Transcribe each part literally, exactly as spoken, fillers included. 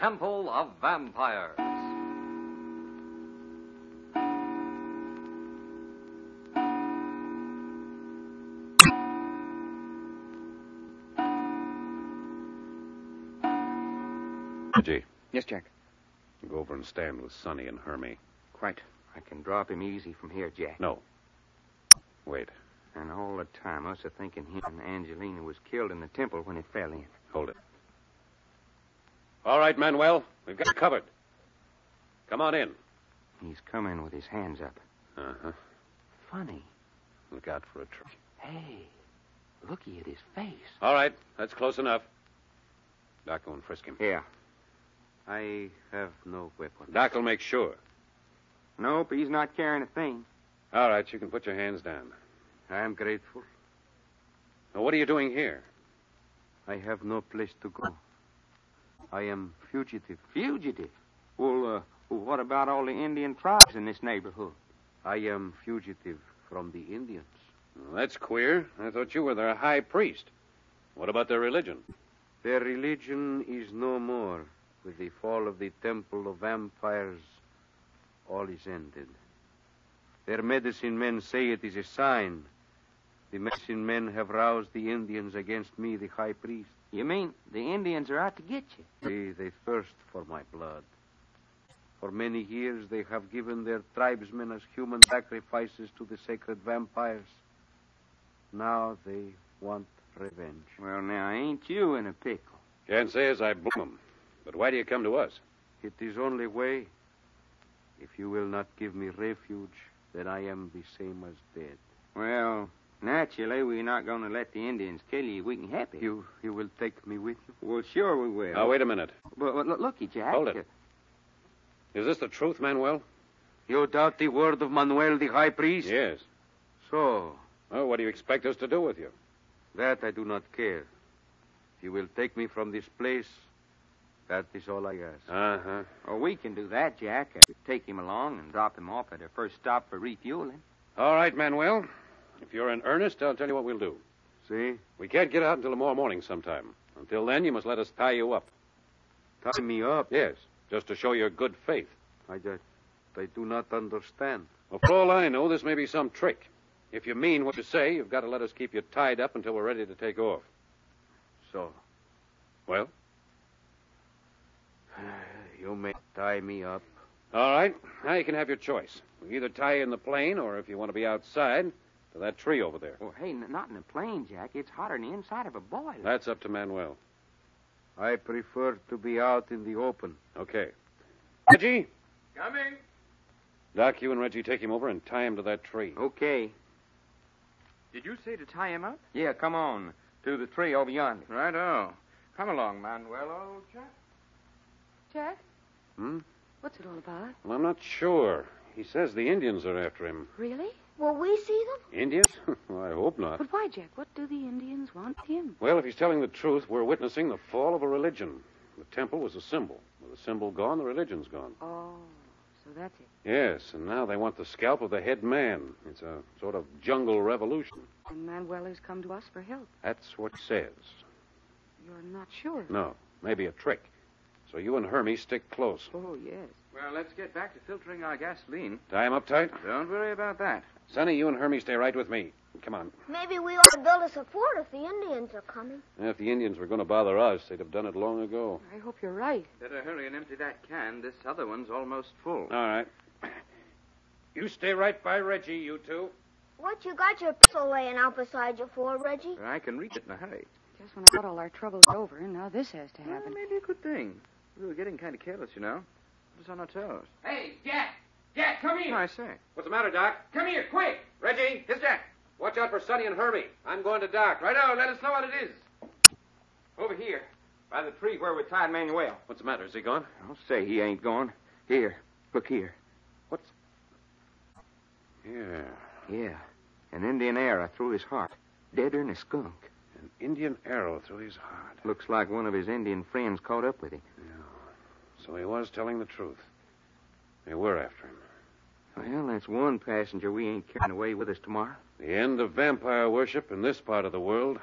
Temple of Vampires. Reggie. Yes, Jack. Go over and stand with Sonny and Hermie. Quite. I can drop him easy from here, Jack. No. Wait. And all the time, us a thinking him and Angelina was killed in the temple when he fell in. Hold it. All right, Manuel. We've got you covered. Come on in. He's coming with his hands up. Uh-huh. Funny. Look out for a tree. Hey, looky at his face. All right. That's close enough. Doc, go and frisk him. Yeah. I have no weapon. Doc will make sure. Nope, he's not carrying a thing. All right, you can put your hands down. I'm grateful. Now, what are you doing here? I have no place to go. I am fugitive. Fugitive? Well, uh, what about all the Indian tribes in this neighborhood? I am fugitive from the Indians. Well, that's queer. I thought you were their high priest. What about their religion? Their religion is no more. With the fall of the Temple of Vampires, all is ended. Their medicine men say it is a sign. The medicine men have roused the Indians against me, the high priest. You mean the Indians are out to get you? They, they thirst for my blood. For many years, they have given their tribesmen as human sacrifices to the sacred vampires. Now they want revenge. Well, now, ain't you in a pickle? Can't say as I blame them. But why do you come to us? It is only way. If you will not give me refuge, then I am the same as dead. Well, naturally, we're not going to let the Indians kill you. We can help you. You you will take me with you? Well, sure we will. Now, wait a minute. But, but looky, Jack. Hold it. Is this the truth, Manuel? You doubt the word of Manuel, the high priest? Yes. So? Well, what do you expect us to do with you? That I do not care. If you will take me from this place, that is all I ask. Uh-huh. Oh, we can do that, Jack. Take him along and drop him off at our first stop for refueling. All right, Manuel. If you're in earnest, I'll tell you what we'll do. See? We can't get out until tomorrow morning sometime. Until then, you must let us tie you up. Tie me up? Yes, just to show your good faith. I, I, I do not understand. Well, for all I know, this may be some trick. If you mean what you say, you've got to let us keep you tied up until we're ready to take off. So? Well? You may tie me up. All right. Now you can have your choice. We either tie you in the plane, or if you want to be outside, to that tree over there. Oh, hey, n- not in the plane, Jack. It's hotter than the inside of a boiler. That's up to Manuel. I prefer to be out in the open. Okay. Reggie? Coming. Doc, you and Reggie take him over and tie him to that tree. Okay. Did you say to tie him up? Yeah, come on. To the tree over yonder. Right-o. Come along, Manuel, old chap. Jack? Hmm? What's it all about? Well, I'm not sure. He says the Indians are after him. Really? Will we see them? Indians? Well, I hope not. But why, Jack? What do the Indians want with him? Well, if he's telling the truth, we're witnessing the fall of a religion. The temple was a symbol. With the symbol gone, the religion's gone. Oh, so that's it. Yes, and now they want the scalp of the head man. It's a sort of jungle revolution. And Manuel has come to us for help. That's what it says. You're not sure? No, maybe a trick. So you and Hermie stick close. Oh, yes. Well, let's get back to filtering our gasoline. Tie him up tight. Don't worry about that. Sonny, you and Hermie stay right with me. Come on. Maybe we ought to build us a fort if the Indians are coming. If the Indians were going to bother us, they'd have done it long ago. I hope you're right. Better hurry and empty that can. This other one's almost full. All right. You stay right by Reggie, you two. What you got your pistol laying out beside you for, Reggie? I can reach it in a hurry. Just when I thought all our troubles were over, and now this has to Well, happen. maybe a good thing. We were getting kind of careless, you know. Put us on our toes. Hey, Jack! Jack, come here! I say. What's the matter, Doc? Come here, quick! Reggie! Here's Jack. Watch out for Sonny and Hermie. I'm going to Doc. Righto, let us know what it is. Over here, by the tree where we tied Manuel. What's the matter? Is he gone? I'll say he ain't gone. Here, look here. What's... Yeah. Yeah, an Indian arrow through his heart. Deader than a skunk. An Indian arrow through his heart. Looks like one of his Indian friends caught up with him. Yeah. So he was telling the truth. They were after him. Well, that's one passenger we ain't carrying away with us tomorrow. The end of vampire worship in this part of the world.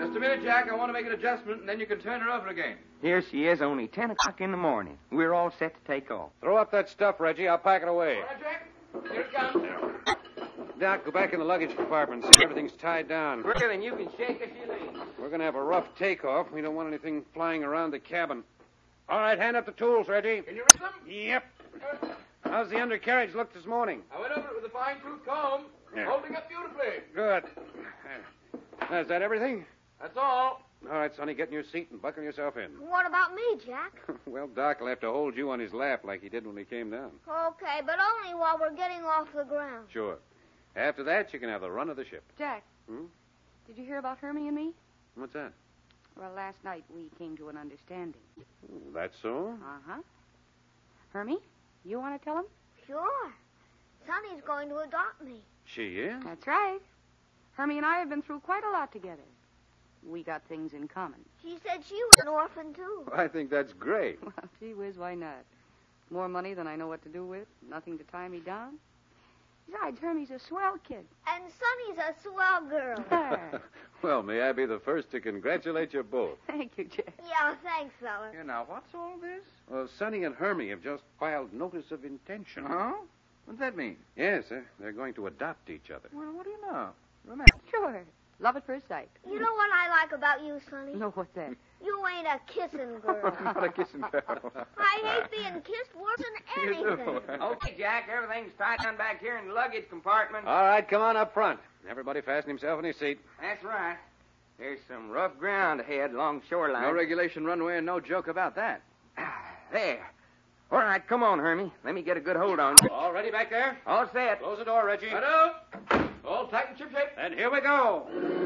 Just a minute, Jack. I want to make an adjustment, and then you can turn her over again. Here she is, only ten o'clock in the morning. We're all set to take off. Throw up that stuff, Reggie. I'll pack it away. All right, Jack. Here it comes. Doc, go back in the luggage compartment and see if everything's tied down. Quicker than you can shake a shilling. We're going to have a rough takeoff. We don't want anything flying around the cabin. All right, hand up the tools, Reggie. Can you reach them? Yep. How's the undercarriage look this morning? I went over it with a fine-tooth comb. Yeah. Holding up beautifully. Good. Uh, Is that everything? That's all. All right, Sonny, get in your seat and buckle yourself in. What about me, Jack? Well, Doc will have to hold you on his lap like he did when he came down. Okay, but only while we're getting off the ground. Sure. After that, you can have the run of the ship. Jack, Hmm? did you hear about Hermie and me? What's that? Well, last night we came to an understanding. Oh, that's so? Uh-huh. Hermie, you want to tell him? Sure. Sonny's going to adopt me. She is? That's right. Hermie and I have been through quite a lot together. We got things in common. She said she was an orphan, too. I think that's great. Well, gee whiz, why not? More money than I know what to do with, nothing to tie me down. Besides, Hermie's a swell kid. And Sonny's a swell girl. Well, may I be the first to congratulate you both. Thank you, Jack. Yeah, thanks, fella. Here, now, what's all this? Well, Sonny and Hermie have just filed notice of intention. Huh? What's that mean? Yes, sir. They're going to adopt each other. Well, what do you know? Romantic. Sure. Love at first sight. You know what I like about you, Sonny? No, what's that? You ain't a kissing girl. Not a kissing girl. I hate being kissed worse than You do. anything. Okay, Jack, everything's tied down back here in the luggage compartment. All right, come on up front. Everybody fasten himself in his seat. That's right. There's some rough ground ahead along shoreline. No regulation runway and no joke about that. Ah, there. All right, come on, Hermie. Let me get a good hold on you. All ready back there? All set. Close the door, Reggie. Hello. All tight and ship shape. And here we go.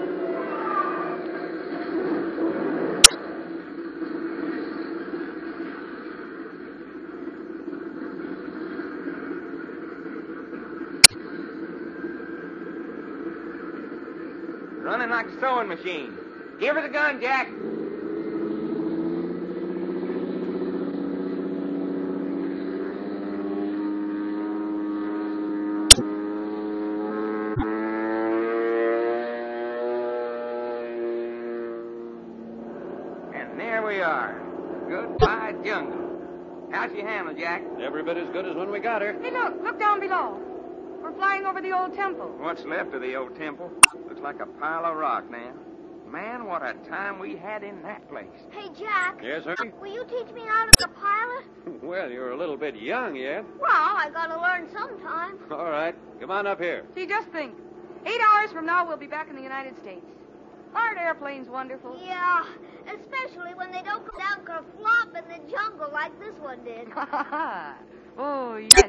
Running like a sewing machine. Give her the gun, Jack. And there we are. Goodbye, jungle. How's your handle, Jack? Every bit as good as when we got her. Hey, look. Look down below. We're flying over the old temple. What's left of the old temple? Looks like a pile of rock now. Man, what a time we had in that place. Hey, Jack. Yes, Hermie? Will you teach me how to be a pilot? Well, you're a little bit young yet. Well, I gotta learn sometime. All right. Come on up here. See, just think. Eight hours from now, we'll be back in the United States. Aren't airplanes wonderful? Yeah, especially when they don't go down kerflop in the jungle like this one did. Oh, yes.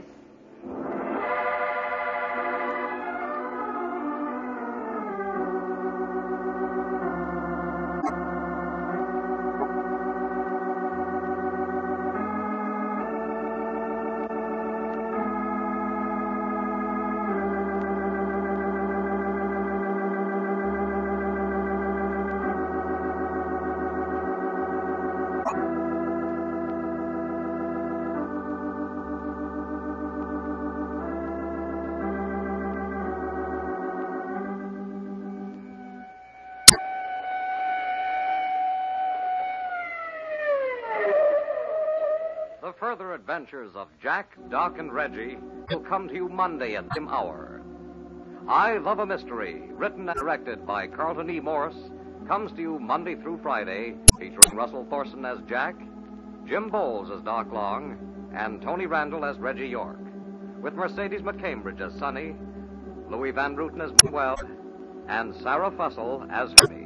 The further adventures of Jack, Doc, and Reggie will come to you Monday at the same hour. I Love a Mystery, written and directed by Carlton E. Morris, comes to you Monday through Friday, featuring Russell Thorson as Jack, Jim Bowles as Doc Long, and Tony Randall as Reggie York, with Mercedes McCambridge as Sonny, Louis Van Ruten as Manuel, and Sarah Fussell as Hermie.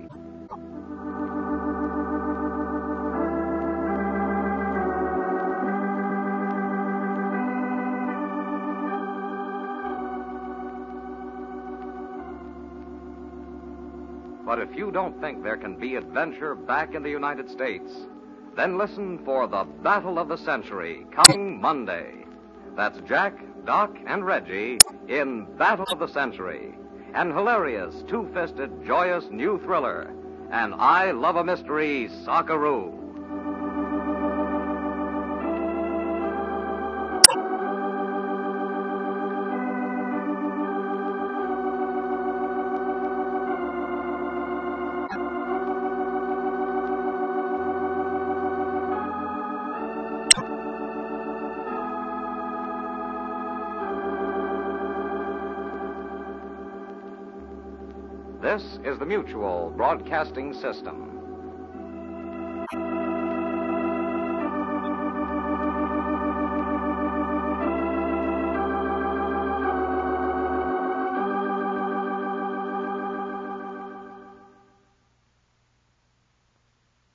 But if you don't think there can be adventure back in the United States, then listen for the Battle of the Century coming Monday. That's Jack, Doc, and Reggie in Battle of the Century, an hilarious, two-fisted, joyous new thriller, and I Love a Mystery Sockaroo. This is the Mutual Broadcasting System.